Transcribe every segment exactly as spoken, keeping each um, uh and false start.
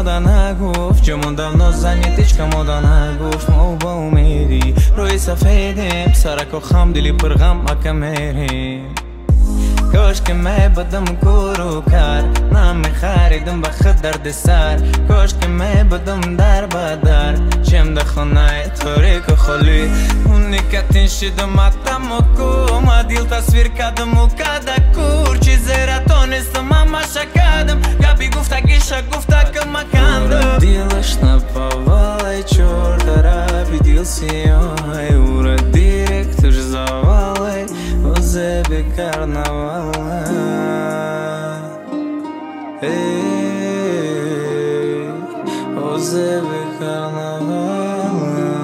мода нагуфт, ҷамон давно зани тичка мода нагуфт. Мо ба умеди рӯи сафедем, сарако хам дили пурғам ака мерем. Кош ки мебудам куру кар, намехаридам ба худ дардсар. Кош ки мебудам дар ба дар, чем да хонаи торику холӣ. Уникатин шидам атаму кум, адил тасвир кардаму када кур. Чизера тонистам амаша кардам, гапи гуфтаги шагуфта камакандам. Дилаш наповалай чор тарафи дил сиёҳай, ура директор завалай озеби карнавал. Эй, озеби карнавал.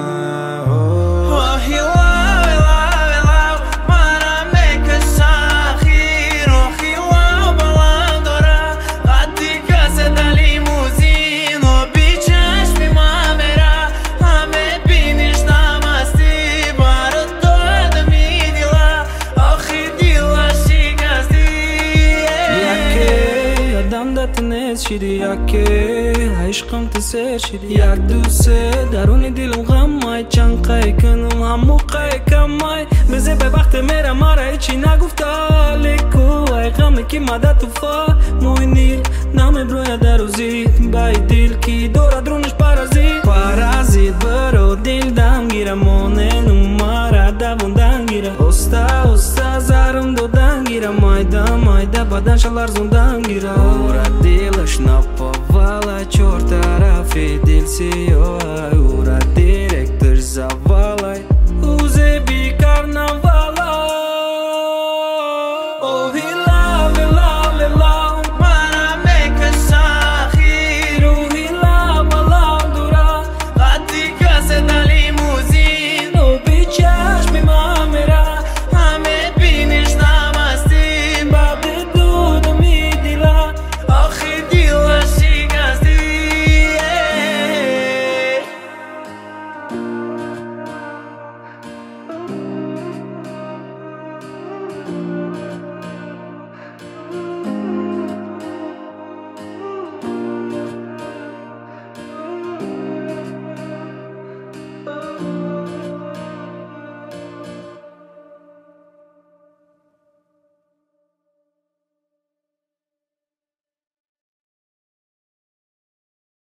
Ох, илав, илав, илав, мана мекашад хир. Ох, илав, балам дора, хатти касета лимузин. Оби чашми ман мера, ҳаме биниш намасти. Барот додами дила, охи дила шикасти. Яке адам да тинес шиди, яке ishqim tisir shidi. Yak duse daruni dilim g'ammay, chanqay kunum hammu qaykamay. Bize be vaqti mera mara ichi nagufta liku. Ay g'ami ki mada tufa muinil nami broya daruzit. Bay dil ki dora drunish parazit. Parazit baro dil dam gira, mone numara davundan gira. Usta usta zarim dodan gira, mayda mayda badan shalar zundan gira. Ura dilash napovала чор тарафи дил сиёҳай, ура